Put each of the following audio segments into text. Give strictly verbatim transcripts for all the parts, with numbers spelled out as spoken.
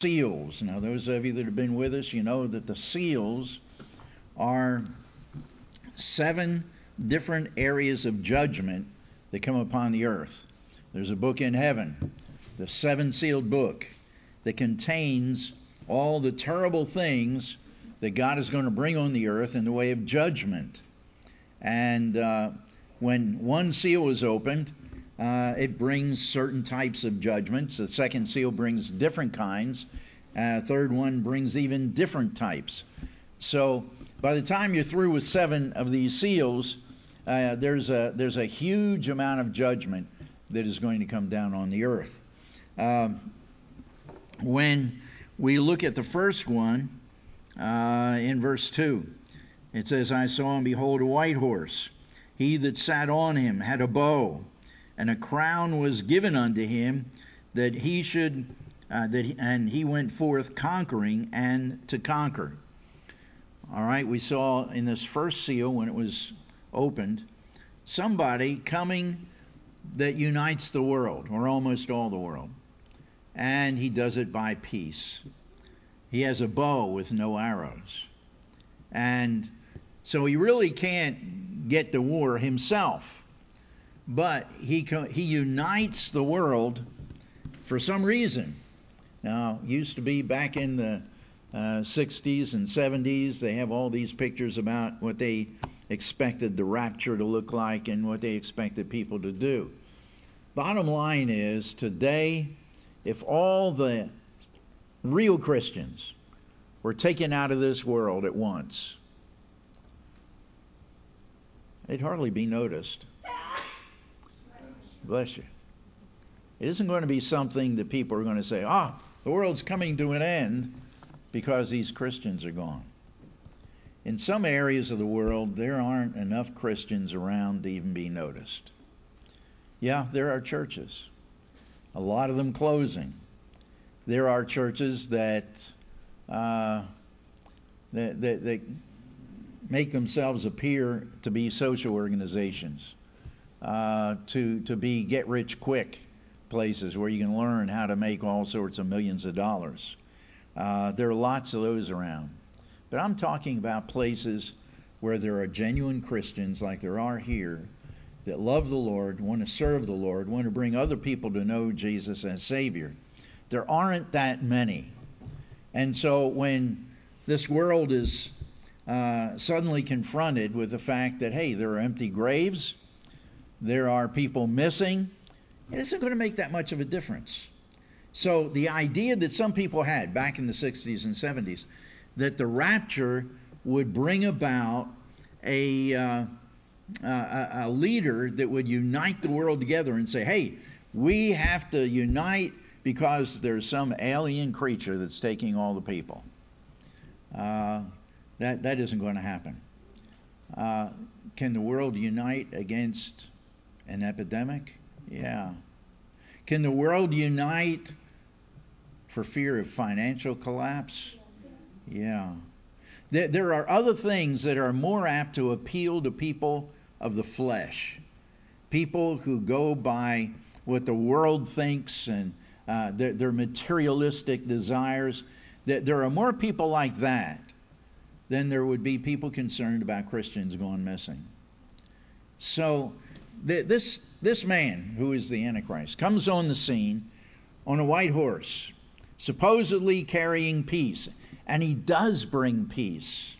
seals. Now, those of you that have been with us, you know that the seals are seven different areas of judgment that come upon the earth. There's a book in heaven, the seven sealed book, that contains all the terrible things that God is going to bring on the earth in the way of judgment. And uh, when one seal is opened, uh, it brings certain types of judgments. The second seal brings different kinds. Uh, third one brings even different types. So by the time you're through with seven of these seals, uh, there's a there's a huge amount of judgment that is going to come down on the earth. Um, when we look at the first one, uh, in verse two, it says, "I saw and behold a white horse. He that sat on him had a bow, and a crown was given unto him, that he should, uh, that he, and he went forth conquering and to conquer." All right, we saw in this first seal, when it was opened, somebody coming that unites the world, or almost all the world. And he does it by peace. He has a bow with no arrows. And so he really can't get to war himself. But he he unites the world for some reason. Now, it used to be back in the uh, sixties and seventies, they have all these pictures about what they expected the rapture to look like and what they expected people to do. Bottom line is, today, if all the real Christians were taken out of this world at once, they'd hardly be noticed. Bless you. It isn't going to be something that people are going to say, ah, the world's coming to an end because these Christians are gone. In some areas of the world, there aren't enough Christians around to even be noticed. Yeah, there are churches, a lot of them closing. There are churches that uh, that, that, that make themselves appear to be social organizations, uh, to to be get-rich-quick places where you can learn how to make all sorts of millions of dollars. Uh, there are lots of those around. But I'm talking about places where there are genuine Christians like there are here that love the Lord, want to serve the Lord, want to bring other people to know Jesus as Savior. There aren't that many. And so when this world is uh, suddenly confronted with the fact that, hey, there are empty graves, there are people missing, it isn't going to make that much of a difference. So the idea that some people had back in the sixties and seventies, that the rapture would bring about a, uh, a, a leader that would unite the world together and say, hey, we have to unite because there's some alien creature that's taking all the people. Uh, that, that isn't going to happen. Uh, can the world unite against an epidemic? Yeah. Can the world unite for fear of financial collapse? Yeah. There, there are other things that are more apt to appeal to people of the flesh. People who go by what the world thinks and uh, their, their materialistic desires. There are more people like that than there would be people concerned about Christians going missing. So th- this this man, who is the Antichrist, comes on the scene on a white horse, supposedly carrying peace. And he does bring peace.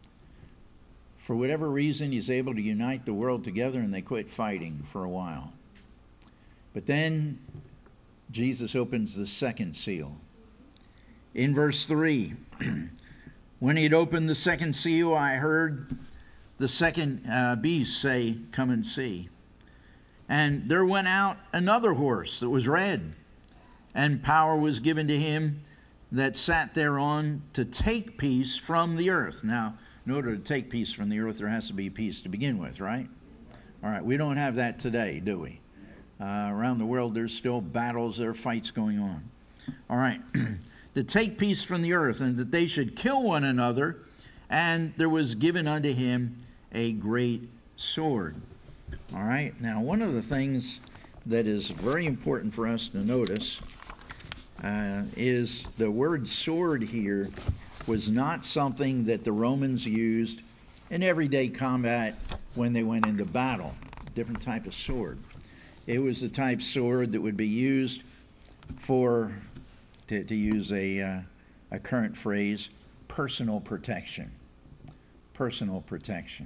For whatever reason, he's able to unite the world together, and they quit fighting for a while. But then Jesus opens the second seal. In verse three, when he had opened the second seal, I heard the second uh, beast say, "Come and see." And there went out another horse that was red, and power was given to him that sat thereon to take peace from the earth. Now, in order to take peace from the earth, there has to be peace to begin with, right? All right, we don't have that today, do we? Uh, around the world, there's still battles, there are fights going on. All right, to take peace from the earth, and that they should kill one another, and there was given unto him a great sword. All right, now one of the things that is very important for us to notice uh, is the word sword here was not something that the Romans used in everyday combat when they went into battle. Different type of sword. It was the type of sword that would be used for, to, to use a, uh, a current phrase, personal protection. Personal protection.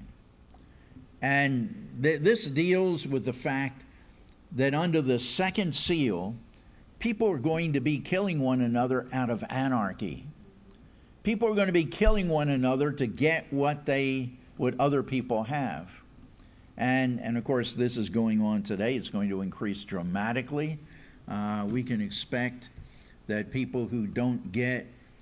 And th- this deals with the fact that under the second seal, people are going to be killing one another out of anarchy. People are going to be killing one another to get what they, what other people have. And, and of course, this is going on today. It's going to increase dramatically. Uh, we can expect that people who don't get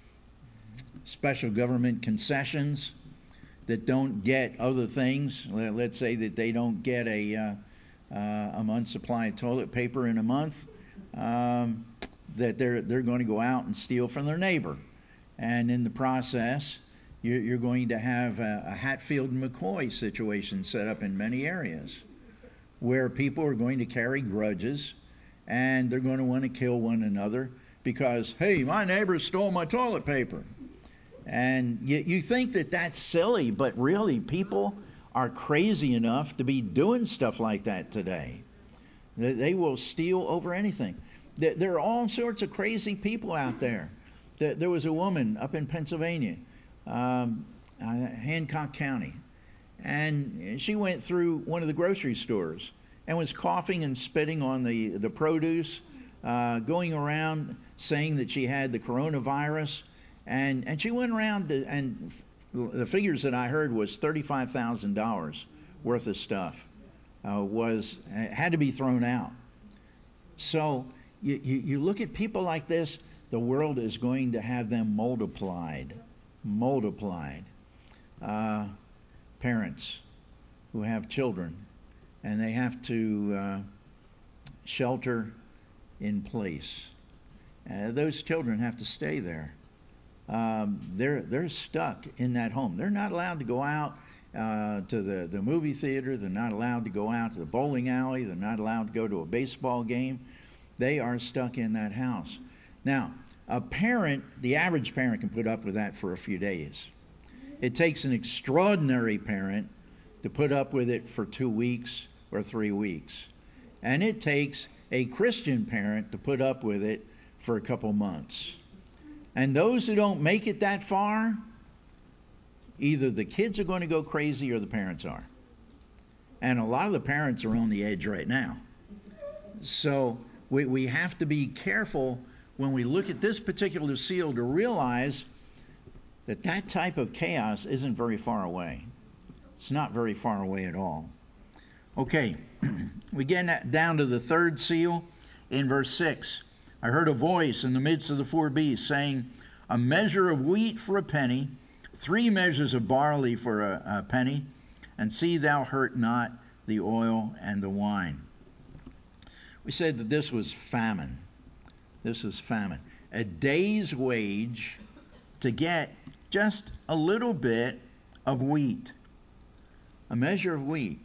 special government concessions, that don't get other things, let's say that they don't get a, uh, uh, a month's supply of toilet paper in a month, um, that they're, they're going to go out and steal from their neighbor. And in the process, you're, you're going to have a, a Hatfield and McCoy situation set up in many areas where people are going to carry grudges and they're going to want to kill one another because, hey, my neighbor stole my toilet paper. And you, you think that that's silly, but really people are crazy enough to be doing stuff like that today. They, they will steal over anything. There, there are all sorts of crazy people out there. There, there was a woman up in Pennsylvania, um, uh, Hancock County, and she went through one of the grocery stores and was coughing and spitting on the, the produce, uh, going around saying that she had the coronavirus. And and she went around to, and the figures that I heard was thirty-five thousand dollars worth of stuff uh, was had to be thrown out. So you, you, you look at people like this, the world is going to have them multiplied, multiplied. Uh, parents who have children and they have to uh, shelter in place. Uh, those children have to stay there. Um, they're they're stuck in that home. They're not allowed to go out uh, to the, the movie theater. They're not allowed to go out to the bowling alley. They're not allowed to go to a baseball game. They are stuck in that house. Now, a parent, the average parent can put up with that for a few days. It takes an extraordinary parent to put up with it for two weeks or three weeks. And it takes a Christian parent to put up with it for a couple months. And those who don't make it that far, either the kids are going to go crazy or the parents are. And a lot of the parents are on the edge right now. So we, we have to be careful when we look at this particular seal to realize that that type of chaos isn't very far away. It's not very far away at all. Okay, we get down to the third seal in verse six. I heard a voice in the midst of the four beasts saying, a measure of wheat for a penny, three measures of barley for a, a penny, and see thou hurt not the oil and the wine. We said that this was famine. This is famine. A day's wage to get just a little bit of wheat. A measure of wheat.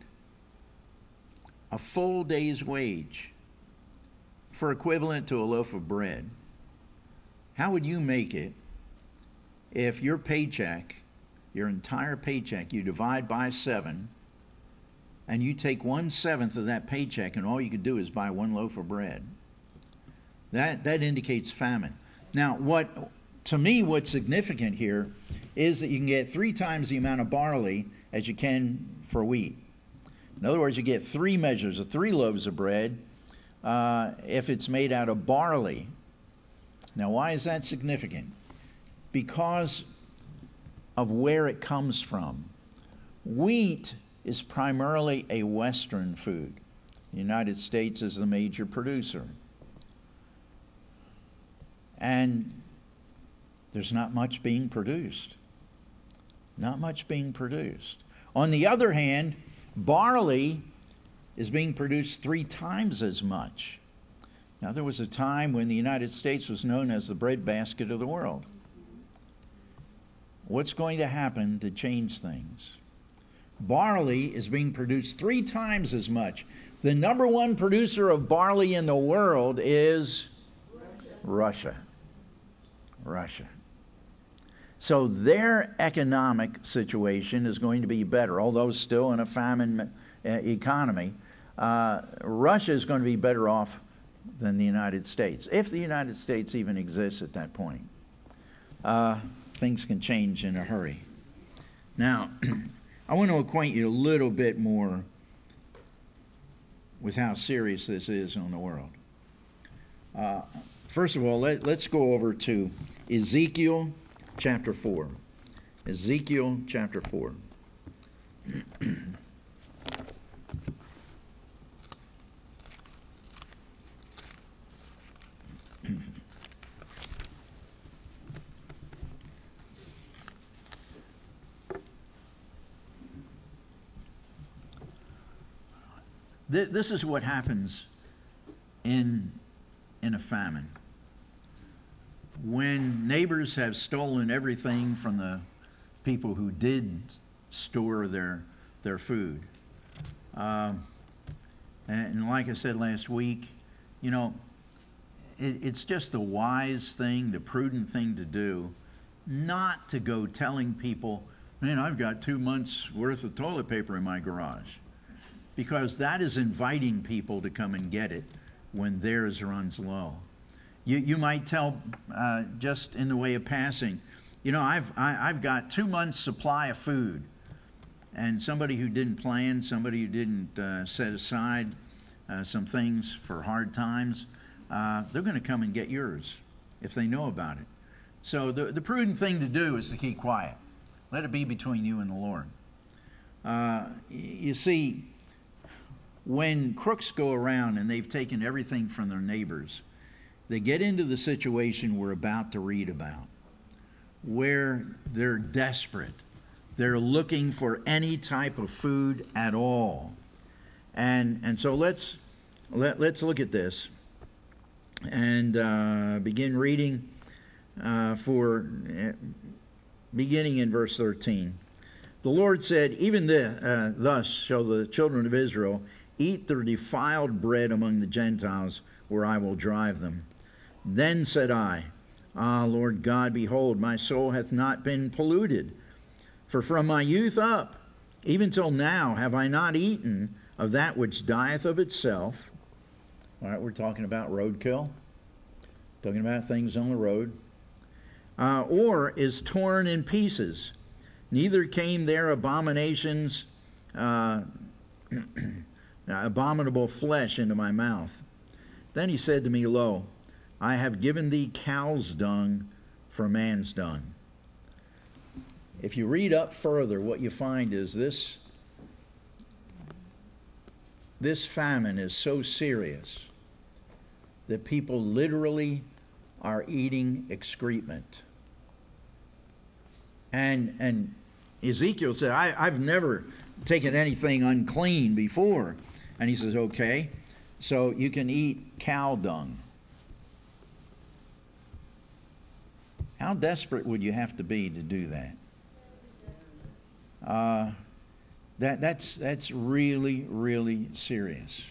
A full day's wage. For equivalent to a loaf of bread. How would you make it if your paycheck, your entire paycheck, you divide by seven, and you take one seventh of that paycheck, and all you could do is buy one loaf of bread? That that indicates famine. Now, what to me, what's significant here is that you can get three times the amount of barley as you can for wheat. In other words, you get three measures of three loaves of bread. Uh, if it's made out of barley. Now, why is that significant? Because of where it comes from. Wheat is primarily a Western food. The United States is the major producer. And there's not much being produced. Not much being produced. On the other hand, barley is being produced three times as much. Now, there was a time when the United States was known as the breadbasket of the world. What's going to happen to change things? Barley is being produced three times as much. The number one producer of barley in the world is Russia. Russia. Russia. So their economic situation is going to be better, although still in a famine uh, economy. Uh, Russia is going to be better off than the United States, if the United States even exists at that point. Uh, things can change in a hurry. Now, I want to acquaint you a little bit more with how serious this is on the world. Uh, first of all, let, let's go over to Ezekiel chapter four. Ezekiel chapter four. This is what happens in in a famine. When neighbors have stolen everything from the people who did store their their food, um, and like I said last week, you know, it, it's just the wise thing, the prudent thing to do, not to go telling people, "Man, I've got two months worth of toilet paper in my garage." Because that is inviting people to come and get it when theirs runs low. You you might tell uh, just in the way of passing, you know, I've I, I've got two months supply of food, and somebody who didn't plan, somebody who didn't uh, set aside uh, some things for hard times, uh, they're going to come and get yours if they know about it. So the the prudent thing to do is to keep quiet. Let it be between you and the Lord. Uh, you see, when crooks go around and they've taken everything from their neighbors, they get into the situation we're about to read about, where they're desperate. They're looking for any type of food at all. And and so let's let, let's look at this and uh, begin reading uh, for uh, beginning in verse thirteen. The Lord said, "Even the, uh, thus shall the children of Israel eat their defiled bread among the Gentiles, where I will drive them." Then said I, "Ah, Lord God, behold, my soul hath not been polluted. For from my youth up, even till now, have I not eaten of that which dieth of itself." All right, we're talking about roadkill, talking about things on the road. Uh, "or is torn in pieces. Neither came there abominations, uh, abominable flesh into my mouth. Then he said to me, Lo, I have given thee cow's dung for man's dung." If you read up further, what you find is this this famine is so serious that people literally are eating excrement. And and Ezekiel said, I, I've never taken anything unclean before. And he says, okay, so you can eat cow dung. How desperate would you have to be to do that? Uh, that that's that's really, really serious.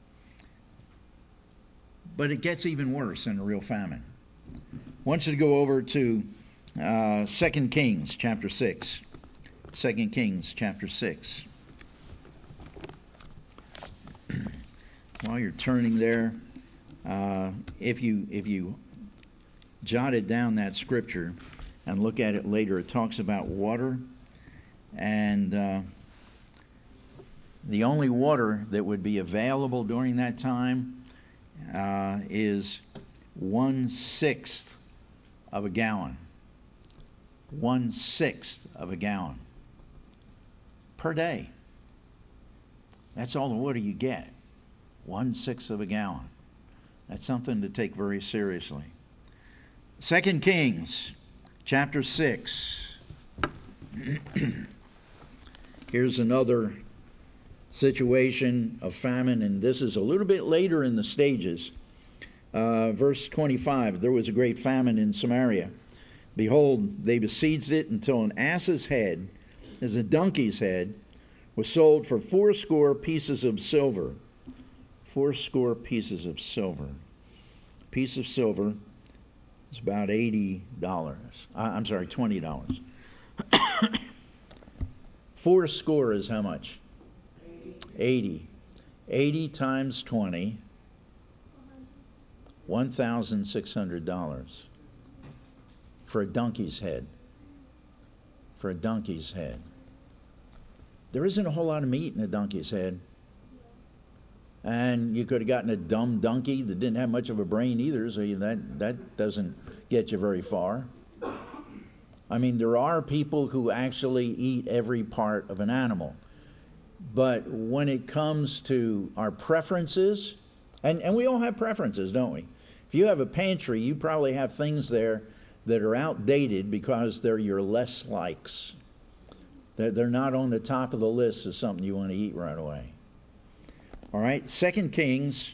But it gets even worse in a real famine. I want you to go over to uh, Second Kings chapter six. Second Kings chapter six. While you're turning there, uh, if you if you jotted down that scripture and look at it later, it talks about water, and uh, the only water that would be available during that time uh, is one sixth of a gallon. One sixth of a gallon per day. That's all the water you get. One sixth of a gallon. That's something to take very seriously. Second Kings chapter six. Here's another situation of famine, and this is a little bit later in the stages. Uh, verse twenty-five, there was a great famine in Samaria. Behold, they besieged it until an ass's head, as a donkey's head, was sold for fourscore pieces of silver. Fourscore pieces of silver. A piece of silver It's about eighty dollars. Uh, I'm sorry, twenty dollars. Four score is how much? eighty. eighty times twenty, one thousand six hundred dollars for a donkey's head. For a donkey's head. There isn't a whole lot of meat in a donkey's head. And you could have gotten a dumb donkey that didn't have much of a brain either, so that, that doesn't get you very far. I mean, there are people who actually eat every part of an animal. But when it comes to our preferences, and, and we all have preferences, don't we? If you have a pantry, you probably have things there that are outdated because they're your less likes. They're, they're not on the top of the list of something you want to eat right away. All right, Second Kings,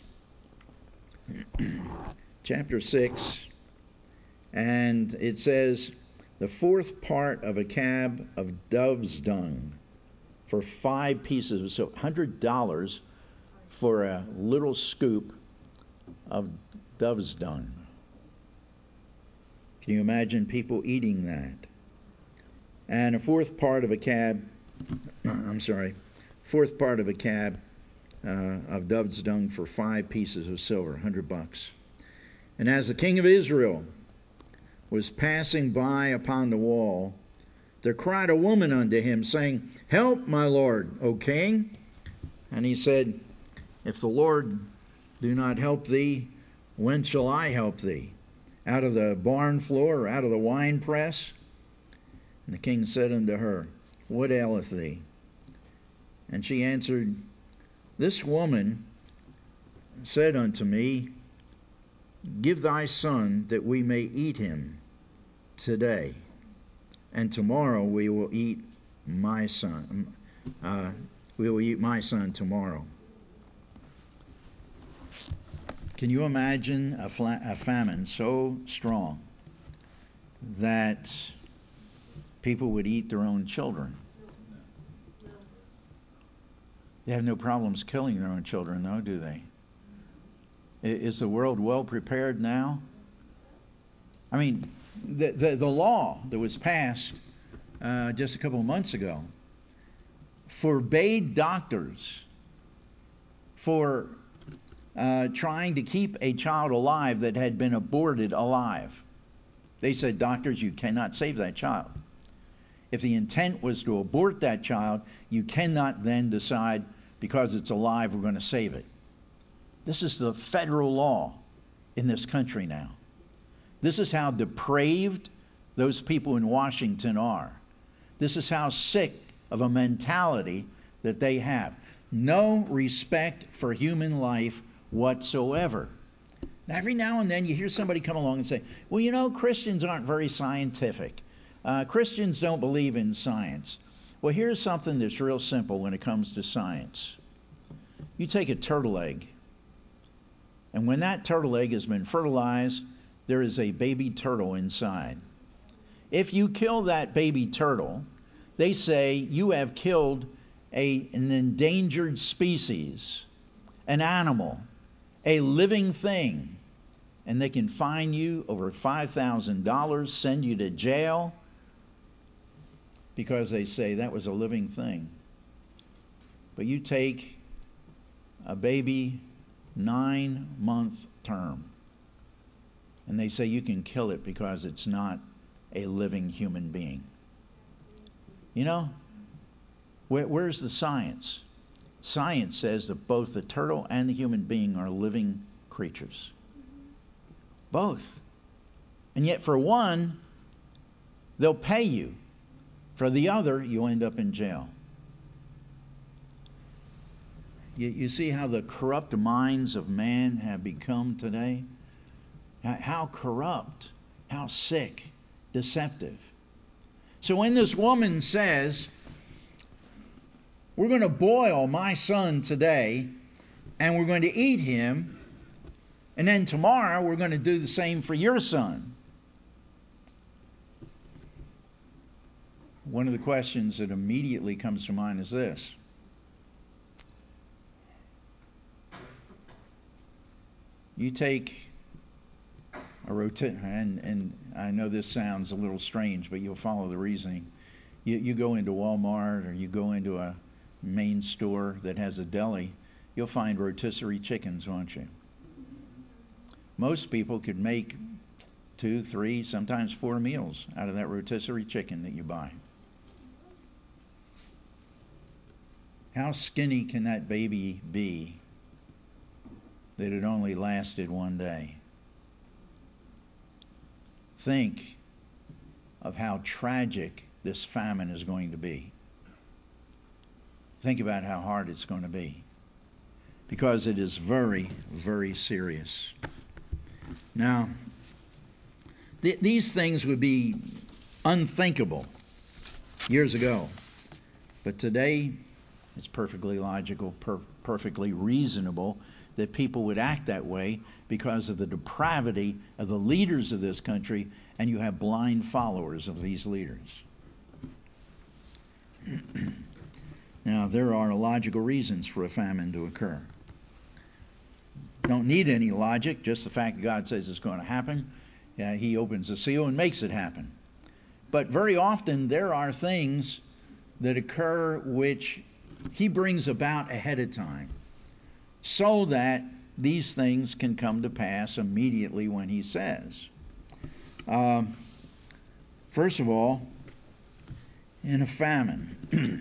chapter six, and it says, the fourth part of a cab of dove's dung for five pieces, so one hundred dollars for a little scoop of dove's dung. Can you imagine people eating that? And a fourth part of a cab, I'm sorry, fourth part of a cab uh, of dove's dung for five pieces of silver, one hundred bucks. And as the king of Israel was passing by upon the wall, there cried a woman unto him, saying, Help, my lord, O king. And he said, If the Lord do not help thee, when shall I help thee? Out of the barn floor, or out of the winepress? And the king said unto her, What aileth thee? And she answered, This woman said unto me, Give thy son, that we may eat him today, and tomorrow we will eat my son. Uh, we will eat my son tomorrow. Can you imagine a, fla- a famine so strong that people would eat their own children? They have no problems killing their own children, though, do they? Is the world well prepared now? I mean, the the, the law that was passed uh, just a couple of months ago forbade doctors for uh, trying to keep a child alive that had been aborted alive. They said, doctors, you cannot save that child. If the intent was to abort that child, you cannot then decide, because it's alive, we're going to save it. This is the federal law in this country now. This is how depraved those people in Washington are. This is how sick of a mentality that they have. No respect for human life whatsoever. Now, every now and then you hear somebody come along and say, well, you know, Christians aren't very scientific. Uh, Christians don't believe in science. Well, here's something that's real simple when it comes to science. You take a turtle egg, and when that turtle egg has been fertilized, there is a baby turtle inside. If you kill that baby turtle, they say you have killed a, an endangered species, an animal, a living thing, and they can fine you over five thousand dollars, send you to jail, because they say that was a living thing. But you take a baby nine-month term, and they say you can kill it because it's not a living human being. You know, where, where's the science? Science says that both the turtle and the human being are living creatures. Both. And yet for one, they'll pay you. For the other, you'll end up in jail. You, you see how the corrupt minds of man have become today? How corrupt, how sick, deceptive. So when this woman says, we're going to boil my son today, and we're going to eat him, and then tomorrow we're going to do the same for your son. One of the questions that immediately comes to mind is this. You take a roti- and, and I know this sounds a little strange, but you'll follow the reasoning. You, you go into Walmart or you go into a main store that has a deli, you'll find rotisserie chickens, won't you? Most people could make two, three, sometimes four meals out of that rotisserie chicken that you buy. How skinny can that baby be that it only lasted one day? Think of how tragic this famine is going to be. Think about how hard it's going to be, because it is very, very serious. Now, th- these things would be unthinkable years ago, but today it's perfectly logical, per- perfectly reasonable that people would act that way because of the depravity of the leaders of this country, and you have blind followers of these leaders. Now, there are logical reasons for a famine to occur. Don't need any logic, just the fact that God says it's going to happen. Uh, he opens the seal and makes it happen. But very often there are things that occur which He brings about ahead of time, so that these things can come to pass immediately when He says. Um, first of all, in a famine,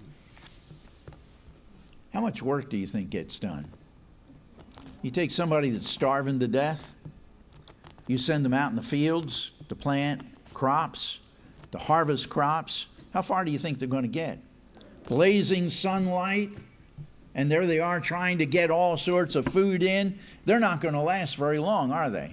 how much work do you think gets done? You take somebody that's starving to death, you send them out in the fields to plant crops, to harvest crops. How far do you think they're going to get? Blazing sunlight, and there they are trying to get all sorts of food in. They're not going to last very long, are they?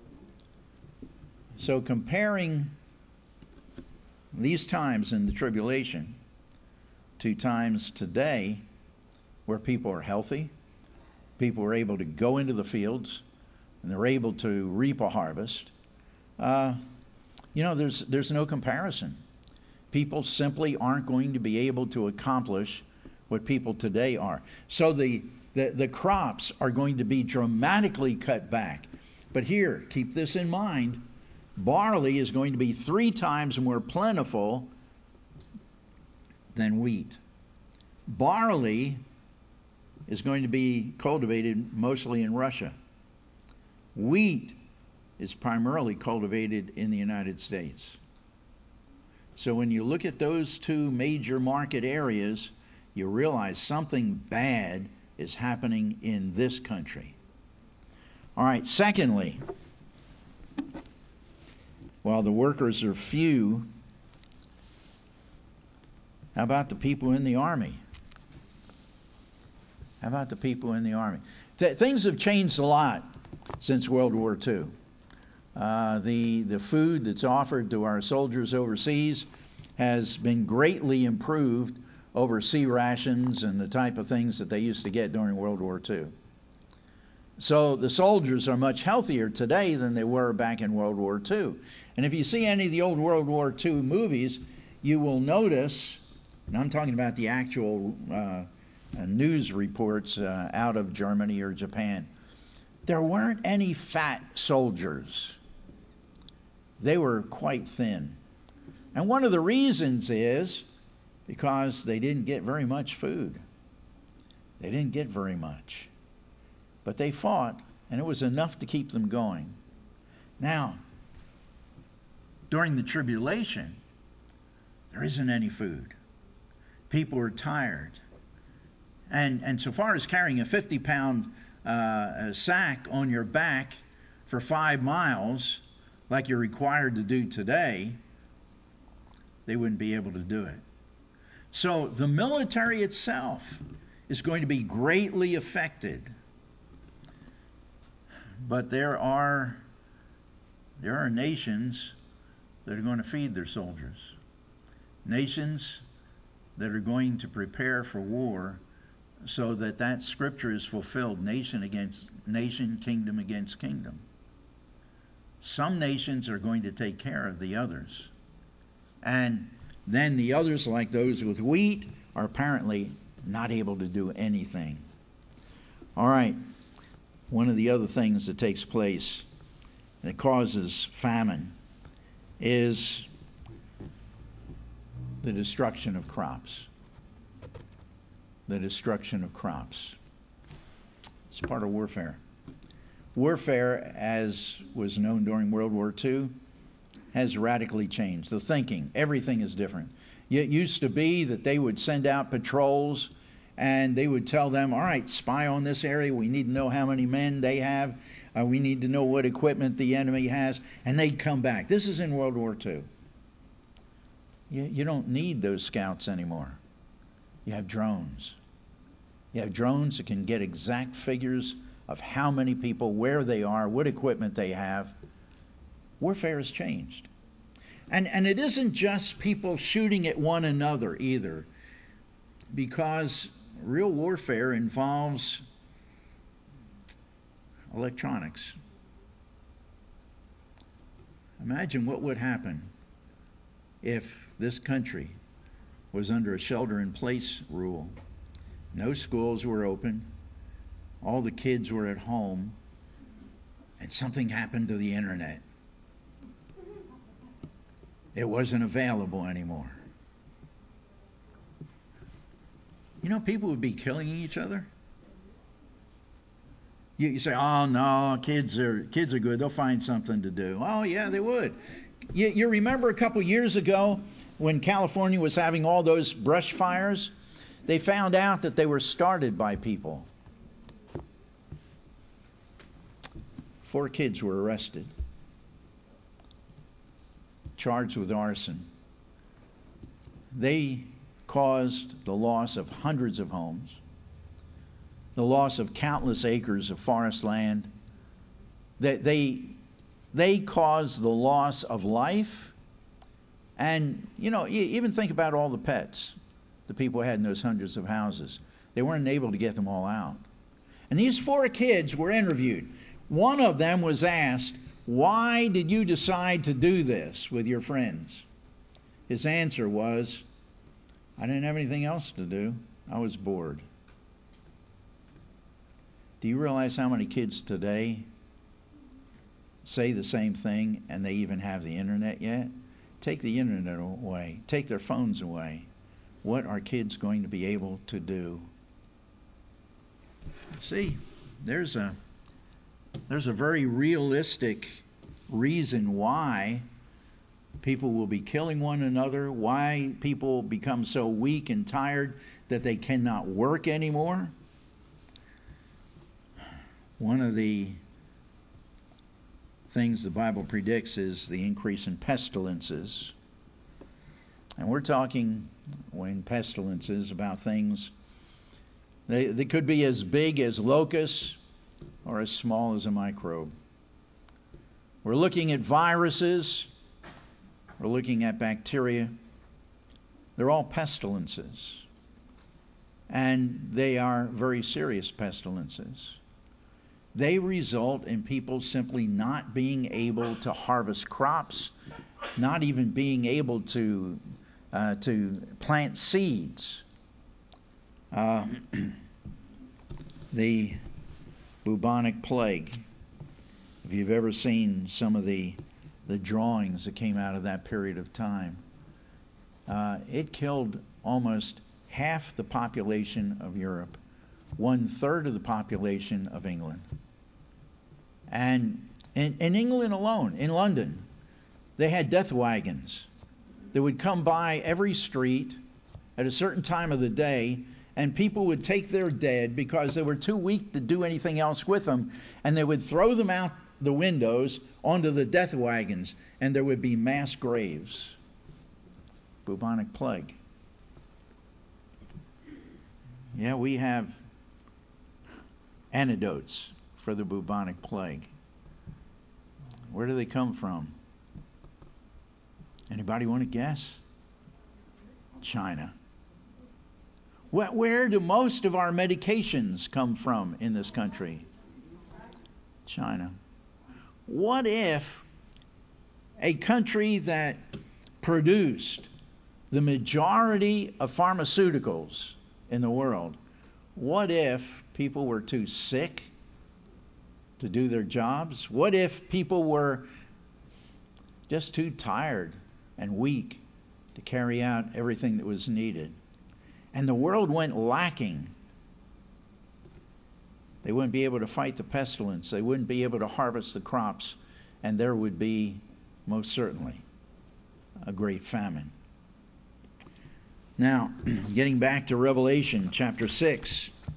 So comparing these times in the tribulation to times today where people are healthy, people are able to go into the fields, and they're able to reap a harvest, uh, you know, there's there's no comparison. People simply aren't going to be able to accomplish what people today are. So the, the, the crops are going to be dramatically cut back. But here, keep this in mind, barley is going to be three times more plentiful than wheat. Barley is going to be cultivated mostly in Russia. Wheat is primarily cultivated in the United States. So when you look at those two major market areas, you realize something bad is happening in this country. All right, secondly, while the workers are few, how about the people in the army? How about the people in the army? Th- things have changed a lot since World War Two. Uh, the, the food that's offered to our soldiers overseas has been greatly improved over sea rations and the type of things that they used to get during World War Two. So the soldiers are much healthier today than they were back in World War Two. And if you see any of the old World War Two movies, you will notice, and I'm talking about the actual uh, uh, news reports uh, out of Germany or Japan, there weren't any fat soldiers. They were quite thin. And one of the reasons is because they didn't get very much food. They didn't get very much. But they fought, and it was enough to keep them going. Now, during the tribulation, there isn't any food. People are tired. And, and so far as carrying a fifty-pound uh, sack on your back for five miles, like you're required to do today, they wouldn't be able to do it. So the military itself is going to be greatly affected. But there are there are nations that are going to feed their soldiers. Nations that are going to prepare for war so that that scripture is fulfilled, nation against nation, kingdom against kingdom. Some nations are going to take care of the others. And then the others, like those with wheat, are apparently not able to do anything. All right. One of the other things that takes place that causes famine is the destruction of crops. The destruction of crops. It's part of warfare. Warfare, as was known during World War Two, has radically changed. The thinking, everything is different. It used to be that they would send out patrols and they would tell them, all right, spy on this area. We need to know how many men they have. Uh, we need to know what equipment the enemy has. And they'd come back. This is in World War Two. You, you don't need those scouts anymore. You have drones. You have drones that can get exact figures of how many people, where they are, what equipment they have. Warfare has changed. And, and it isn't just people shooting at one another either, because real warfare involves electronics. Imagine what would happen if this country was under a shelter-in-place rule. No schools were open. All the kids were at home. And something happened to the internet. It wasn't available anymore. You know, people would be killing each other. You, you say, oh, no, kids are kids are good. They'll find something to do. Oh, yeah, they would. You, you remember a couple years ago when California was having all those brush fires? They found out that they were started by people. Four kids were arrested, charged with arson. They caused the loss of hundreds of homes, the loss of countless acres of forest land. They, they, they caused the loss of life. And, you know, you even think about all the pets the people had in those hundreds of houses. They weren't able to get them all out. And these four kids were interviewed. One of them was asked, why did you decide to do this with your friends? His answer was, I didn't have anything else to do. I was bored. Do you realize how many kids today say the same thing, and they even have the internet yet? Take the internet away. Take their phones away. What are kids going to be able to do? See, there's a there's a very realistic reason why people will be killing one another, why people become so weak and tired that they cannot work anymore. One of the things the Bible predicts is the increase in pestilences. And we're talking, when pestilences, about things, they, they could be as big as locusts or as small as a microbe. We're looking at viruses. We're looking at bacteria. They're all pestilences. And they are very serious pestilences. They result in people simply not being able to harvest crops, not even being able to uh, to plant seeds. Uh, the bubonic plague. If you've ever seen some of the the drawings that came out of that period of time, uh, it killed almost half the population of Europe, one third of the population of England. And in, in England alone, in London, they had death wagons that would come by every street at a certain time of the day, and people would take their dead because they were too weak to do anything else with them, and they would throw them out the windows onto the death wagons, and there would be mass graves. Bubonic plague. Yeah, we have antidotes for the bubonic plague. Where do they come from? Anybody want to guess? China. Where, where do most of our medications come from in this country? China. What if a country that produced the majority of pharmaceuticals in the world, what if people were too sick to do their jobs? What if people were just too tired and weak to carry out everything that was needed? And the world went lacking. They wouldn't be able to fight the pestilence. They wouldn't be able to harvest the crops. And there would be, most certainly, a great famine. Now, getting back to Revelation chapter six.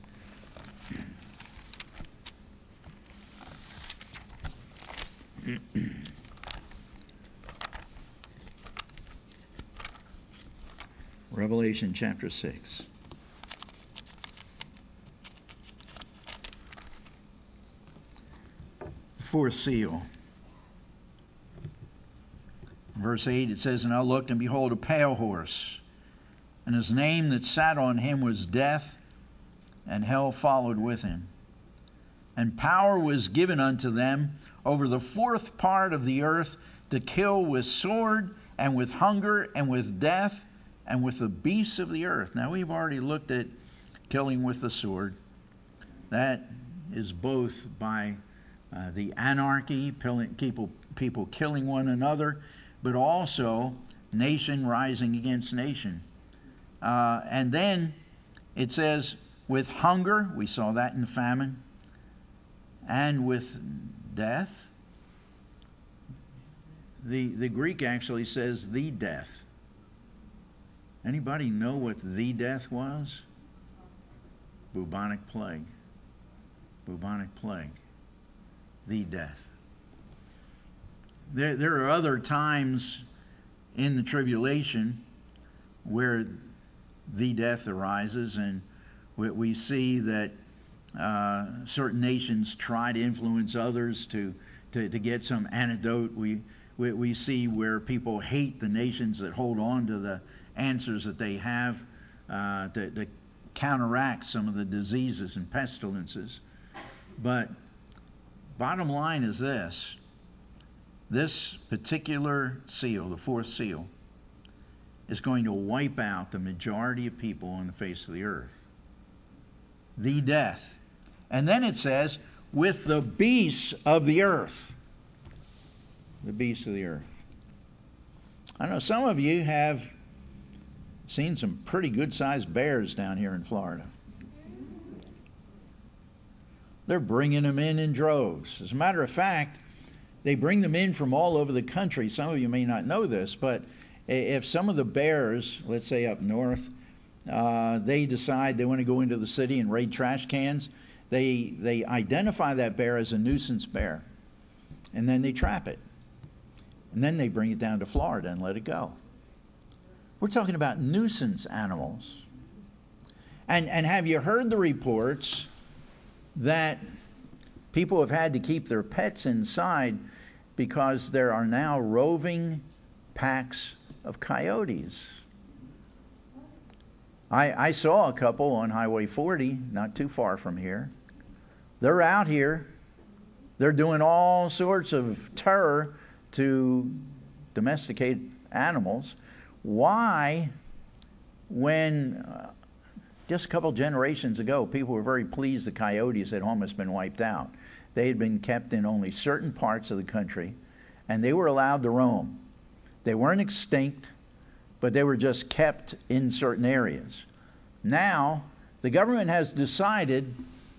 Revelation chapter six. The fourth seal. Verse eight, it says, "And I looked, and behold, a pale horse, and his name that sat on him was Death, and hell followed with him. And power was given unto them over the fourth part of the earth to kill with sword, and with hunger, and with death, and with the beasts of the earth." Now, we've already looked at killing with the sword. That is both by uh, the anarchy, people, people killing one another, but also nation rising against nation. Uh, and then it says, with hunger, we saw that in famine, and with death. The, the Greek actually says the death. Anybody know what the death was? Bubonic plague. Bubonic plague. The death. There, there are other times in the tribulation where the death arises, and we, we see that uh, certain nations try to influence others to, to, to get some antidote. We, we, we see where people hate the nations that hold on to the answers that they have uh, to, to counteract some of the diseases and pestilences. But bottom line is this. This particular seal, the fourth seal, is going to wipe out the majority of people on the face of the earth. The death. And then it says, with the beasts of the earth. The beasts of the earth. I know some of you have seen some pretty good-sized bears down here in Florida. They're bringing them in in droves. As a matter of fact, they bring them in from all over the country. Some of you may not know this, but if some of the bears, let's say up north, uh, they decide they want to go into the city and raid trash cans, they they identify that bear as a nuisance bear, and then they trap it. And then they bring it down to Florida and let it go. We're talking about nuisance animals. And and have you heard the reports that people have had to keep their pets inside because there are now roving packs of coyotes? I, I saw a couple on Highway forty, not too far from here. They're out here. They're doing all sorts of terror to domesticate animals. Why, when uh, just a couple generations ago, people were very pleased the coyotes had almost been wiped out. They had been kept in only certain parts of the country, and they were allowed to roam. They weren't extinct, but they were just kept in certain areas. Now, the government has decided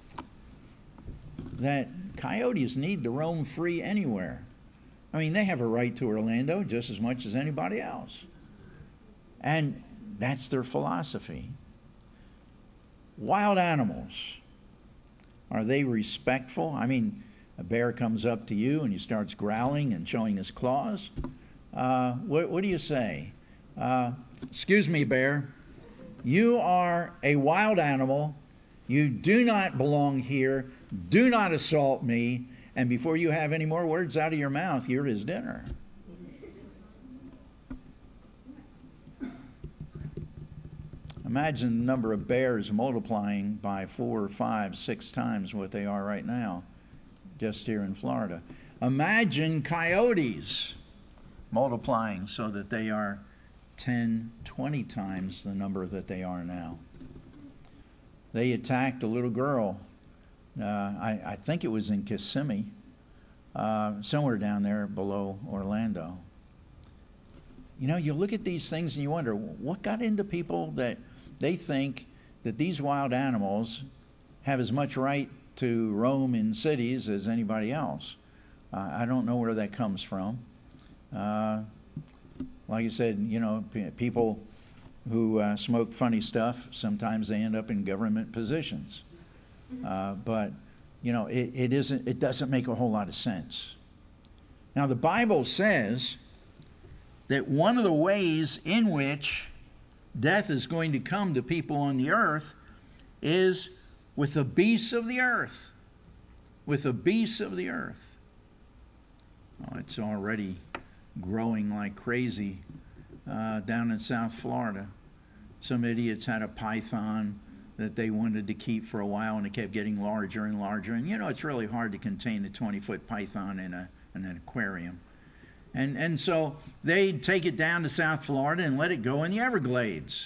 that coyotes need to roam free anywhere. I mean, they have a right to Orlando just as much as anybody else. And that's their philosophy. Wild animals, are they respectful? I mean, a bear comes up to you and he starts growling and showing his claws. Uh, what, what do you say? Uh, excuse me, bear. You are a wild animal. You do not belong here. Do not assault me. And before you have any more words out of your mouth, you're his dinner. Imagine the number of bears multiplying by four, five, six times what they are right now, just here in Florida. Imagine coyotes multiplying so that they are ten, twenty times the number that they are now. They attacked a little girl Uh, I, I think it was in Kissimmee, uh, somewhere down there below Orlando. You know, you look at these things and you wonder, what got into people that they think that these wild animals have as much right to roam in cities as anybody else? Uh, I don't know where that comes from. Uh, like I said, you know, p- people who uh, smoke funny stuff, sometimes they end up in government positions. Uh, but, you know, it, it isn't. It doesn't make a whole lot of sense. Now, the Bible says that one of the ways in which death is going to come to people on the earth is with the beasts of the earth. With the beasts of the earth. Oh, it's already growing like crazy uh, down in South Florida. Some idiots had a python that they wanted to keep for a while, and it kept getting larger and larger. And, you know, it's really hard to contain a twenty-foot python in, a, in an aquarium. And and so they'd take it down to South Florida and let it go in the Everglades.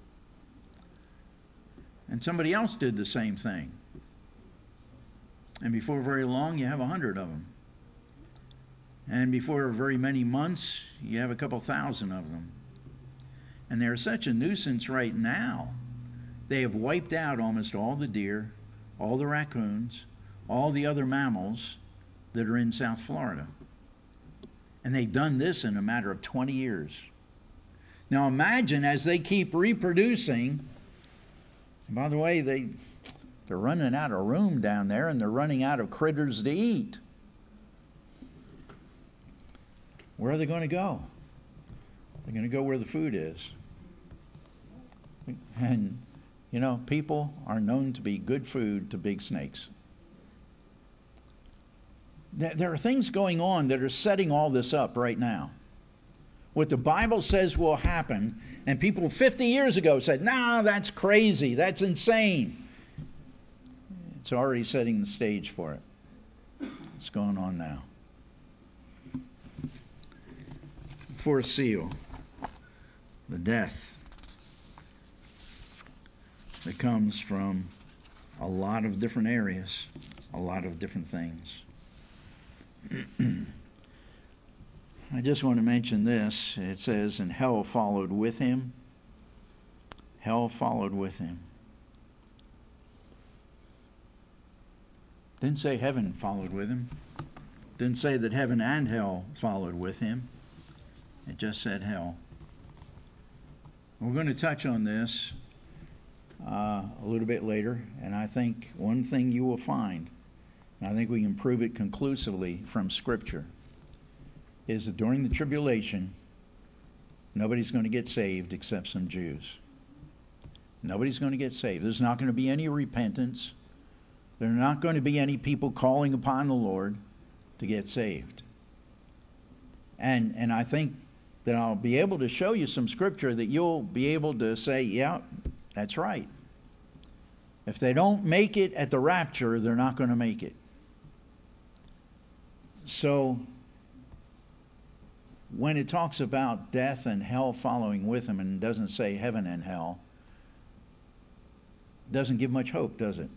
And somebody else did the same thing. And before very long, you have a hundred of them. And before very many months, you have a couple thousand of them. And they're such a nuisance right now. They have wiped out almost all the deer, all the raccoons, all the other mammals that are in South Florida. And they've done this in a matter of twenty years. Now imagine as they keep reproducing, and by the way, they, they're running out of room down there, and they're running out of critters to eat. Where are they going to go? They're going to go where the food is. And, you know, people are known to be good food to big snakes. There are things going on that are setting all this up right now. What the Bible says will happen, and people fifty years ago said, no, that's crazy, that's insane. It's already setting the stage for it. It's going on now. Fourth seal, the death that comes from a lot of different areas, a lot of different things. I just want to mention this. It says, and hell followed with him. Hell followed with him. Didn't say heaven followed with him. Didn't say that heaven and hell followed with him. It just said hell. We're going to touch on this uh, a little bit later, and I think one thing you will find, and I think we can prove it conclusively from Scripture, is that during the tribulation, nobody's going to get saved except some Jews. Nobody's going to get saved. There's not going to be any repentance. There are not going to be any people calling upon the Lord to get saved. And and I think that I'll be able to show you some Scripture that you'll be able to say, yeah, that's right. If they don't make it at the rapture, they're not going to make it. So, when it talks about death and hell following with him and doesn't say heaven and hell, doesn't give much hope, does it?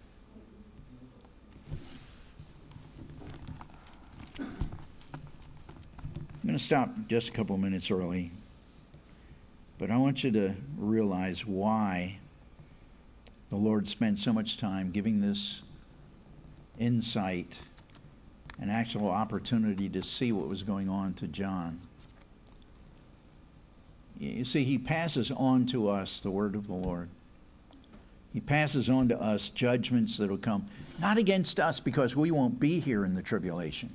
I'm going to stop just a couple minutes early, but I want you to realize why the Lord spent so much time giving this insight, an actual opportunity to see what was going on to John. You see, he passes on to us the word of the Lord. He passes on to us judgments that will come, not against us because we won't be here in the tribulation.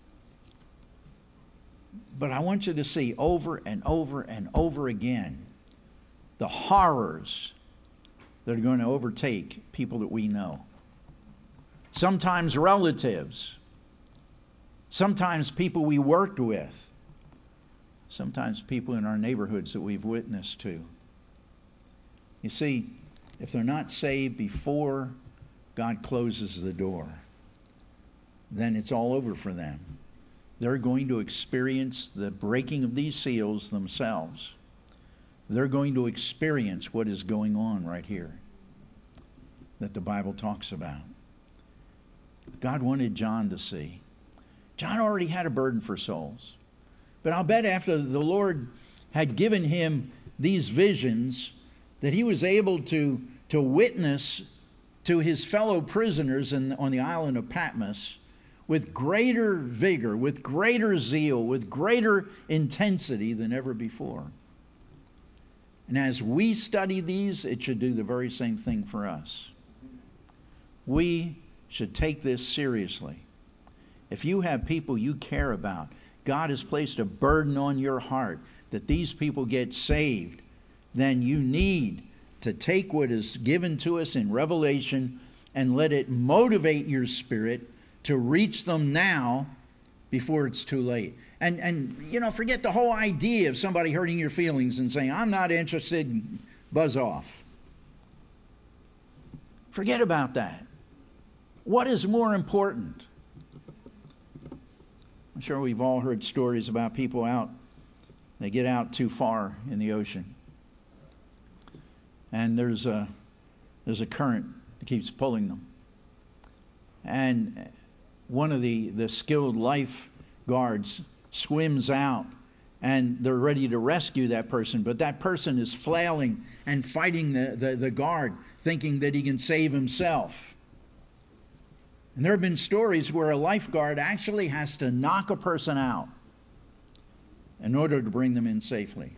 But I want you to see over and over and over again the horrors that are going to overtake people that we know. Sometimes relatives. Sometimes people we worked with. Sometimes people in our neighborhoods that we've witnessed to. You see, if they're not saved before God closes the door, then it's all over for them. They're going to experience the breaking of these seals themselves. They're going to experience what is going on right here that the Bible talks about. God wanted John to see. John already had a burden for souls. But I'll bet after the Lord had given him these visions, that he was able to, to witness to his fellow prisoners in, on the island of Patmos with greater vigor, with greater zeal, with greater intensity than ever before. And as we study these, it should do the very same thing for us. We should take this seriously. If you have people you care about, God has placed a burden on your heart that these people get saved, then you need to take what is given to us in Revelation and let it motivate your spirit to reach them now before it's too late. And, and you know, forget the whole idea of somebody hurting your feelings and saying, I'm not interested, buzz off. Forget about that. What is more important? I'm sure we've all heard stories about people out, they get out too far in the ocean. And there's a, there's a current that keeps pulling them. And one of the, the skilled lifeguards swims out, and they're ready to rescue that person. But that person is flailing and fighting the, the, the guard, thinking that he can save himself. And there have been stories where a lifeguard actually has to knock a person out in order to bring them in safely.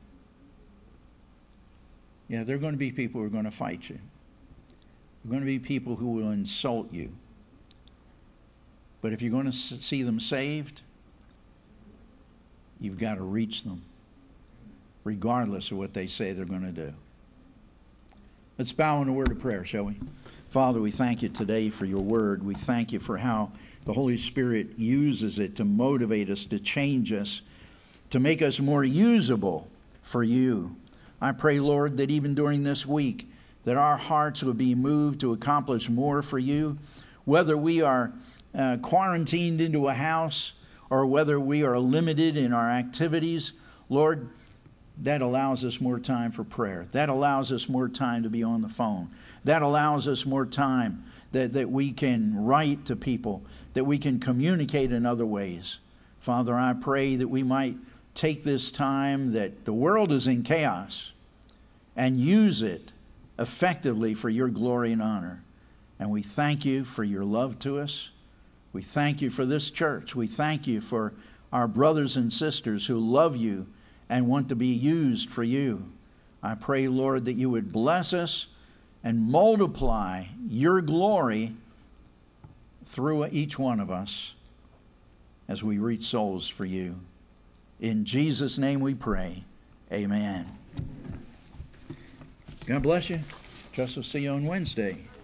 Yeah, there are going to be people who are going to fight you. There are going to be people who will insult you. But if you're going to see them saved, you've got to reach them, regardless of what they say they're going to do. Let's bow in a word of prayer, shall we? Father, we thank you today for your word. We thank you for how the Holy Spirit uses it to motivate us, to change us, to make us more usable for you. I pray, Lord, that even during this week, that our hearts would be moved to accomplish more for you, whether we are uh, quarantined into a house or whether we are limited in our activities. Lord, that allows us more time for prayer. That allows us more time to be on the phone. That allows us more time that, that we can write to people, that we can communicate in other ways. Father, I pray that we might take this time that the world is in chaos and use it effectively for your glory and honor. And we thank you for your love to us. We thank you for this church. We thank you for our brothers and sisters who love you and want to be used for you. I pray, Lord, that you would bless us and multiply your glory through each one of us as we reach souls for you. In Jesus' name we pray. Amen. God bless you. Just will see you on Wednesday.